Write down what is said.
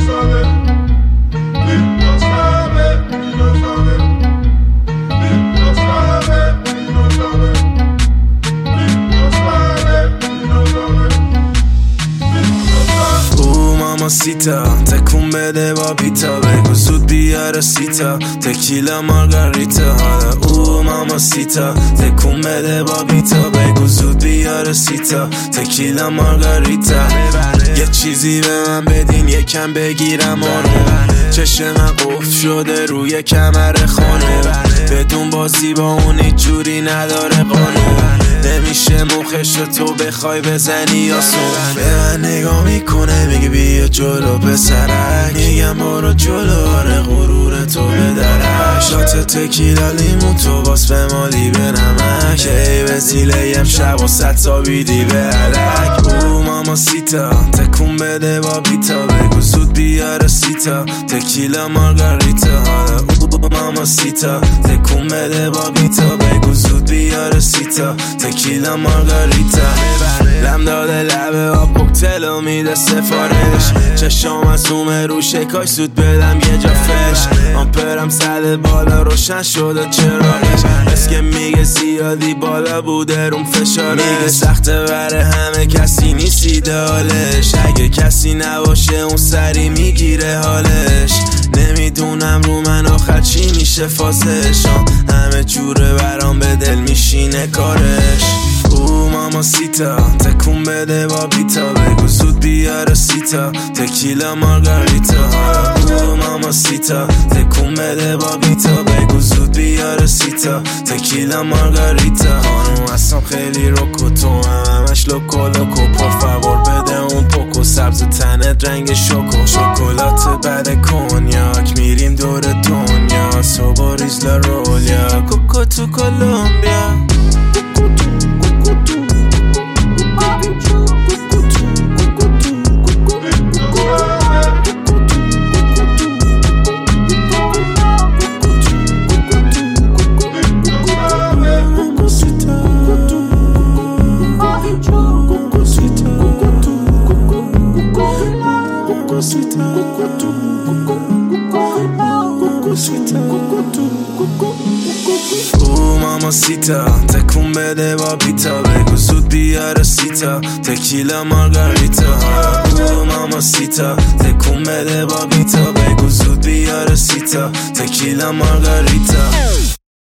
سیتا تکون بده با بیتا، بگو زود بیاره سیتا تکیلا مارگاریتا. حالا او ماما سیتا تکون بده با بیتا، بگو زود بیاره سیتا تکیلا مارگاریتا. یه چیزی به من بدین یکم بگیرم آنو، چشم من قفل شده روی کمر خانه، بدون بازی با اون جوری نداره قانون. نمیشه مخشو تو بخوای بزنی یا سون. به من نگاه میکنه میگه بیا جلو پسرک، میگم برو جلو آره غرور تو بدرک. شات تکیلا لیمون تو باس به مالی به نمک، ای وسیله امشب و 100 تا بیدی به علک. او ماما سیتا تکون بده با بیتا، بگو زود بیاره سیتا تکیلا مارگاریتا. حالا او ماما سیتا تکون بده با بیتا، بگو زود بیاره سیتا تکیلا مارگاریتا. لم داده لبه آب کوکتلو میده سفارش، چشم از اومه رو شکاش زود بدم یه جا فش. آمپرم صد بالا روشن شده چراغش، اسکه میگه زیادی بالا بوده روم فشارش. میگه سخته بره همه کسی نیست ایدالش، اگه کسی نباشه اون سری میگیره حالش. نمیدونم رو من آخر چی میشه فازش، همه جوره برام به دل میشینه کارش. او ماما سیتا تکون بده با بیتا، بگو زود بیاره سیتا تکیلا مارگاریتا. او ماما سیتا تکون بده با بیتا، بگو زود بیاره سیتا تکیلا مارگاریتا. خانوم هستم خیلی روکو تو همش لوکو لوکو، پر فاور بده اون پوکو، سبز تنت رنگ شوکو، شکلات بعد کنیاک میریم دور دنیا، صبح ریزلا رولیا کوکو تو کولومبیا. او ماما سیتا تکون بده با بیتا، بگو زود بیاره سیتا تکیلا مارگاریتا. او ماما سیتا تکون بده با بیتا، بگو زود بیاره سیتا تکیلا مارگاریتا.